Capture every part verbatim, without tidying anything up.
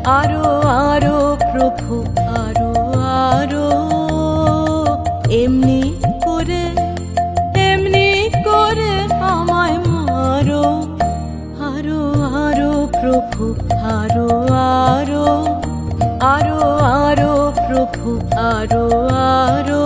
আরো আরো প্রভু আরো আরো এমনি করে এমনি করে আমায় মারো আরো আরো প্রভু আরো আরো আরো আরো প্রভু আরো আরো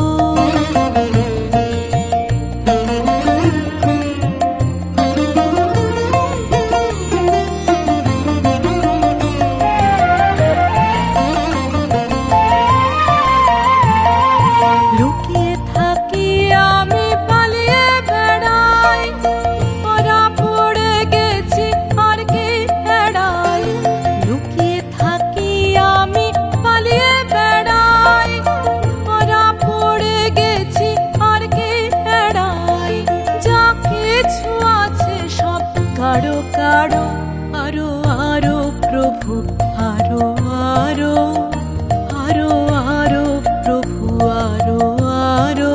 কারো কারো আরো আরো প্রভু আরো আরো আরো আরো প্রভু আরো আরো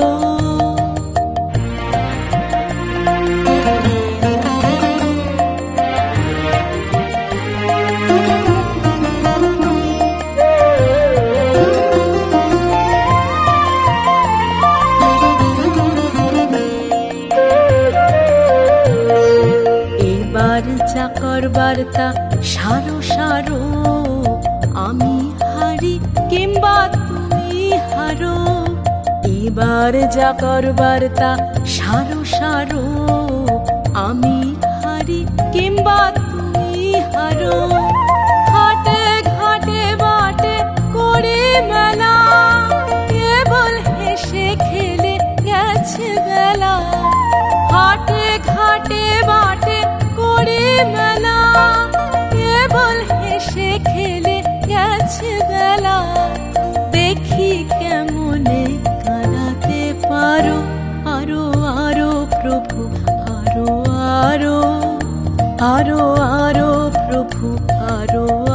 যা করবার তা সারো সারো আমি হারি কিংবা তুমি হারো এবার যা করবার তা সারো সারো আমি হারি কিংবা তুমি হারো ঘাটে ঘাটে বাটে করে মেলা কেবল হেসে খেলে গেছে বেলা ঘাটে ঘাটে বাটে করে মেলা কেবল হেসে খেলে গেছে বেলা দেখি কেমনে কানাতে পারো আরো আরো প্রভু আরো আরো আরো আরো প্রভু আরো